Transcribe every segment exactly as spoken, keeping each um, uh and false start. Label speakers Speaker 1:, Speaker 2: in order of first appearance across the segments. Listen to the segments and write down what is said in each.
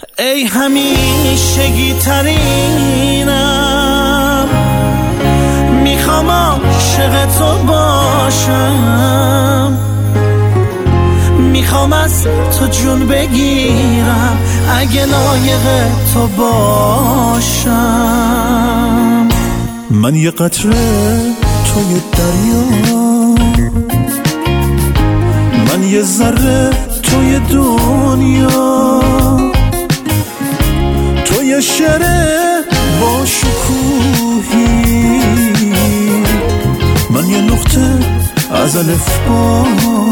Speaker 1: ای همیشگی ترینم، میخوام عاشق تو باشم، میخوام از تو جون بگیرم اگه لایق تو باشم.
Speaker 2: من یه قطره توی دریا، من یه ذره توی دنیا، تو یه شعر با شکوهی، من یه نقطه از الفبا.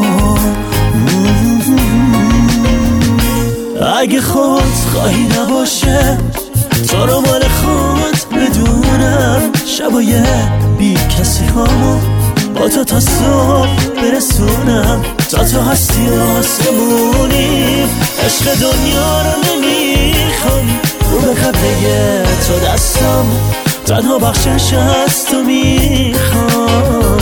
Speaker 1: اگه خود خواهی نباشه تو رو مال خود بدونم، شبای بی کسی هامو با تو تا صبح برسونم، تا تو هستی آسمونی، عشق دنیا رو نمیخوام، رو به قبله تو دستم، تنها بخشش از تو میخوام.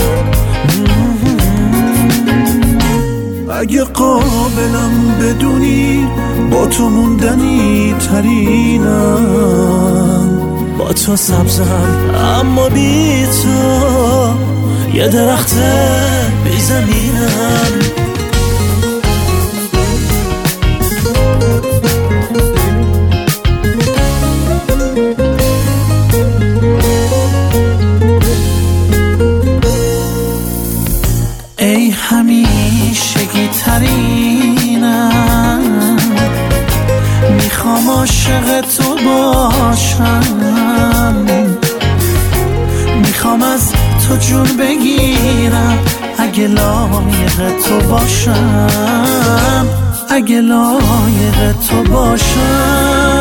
Speaker 2: اگه قابلم بدونی با تو موندنی ترینم،
Speaker 1: با تو سبزم اما بی تو یه درخت بی زمینم. ای همیشگی ترینم، میخوام عاشق تو باشم، میخوام از تو جون بگیرم اگه لایق تو باشم، اگه لایق تو باشم.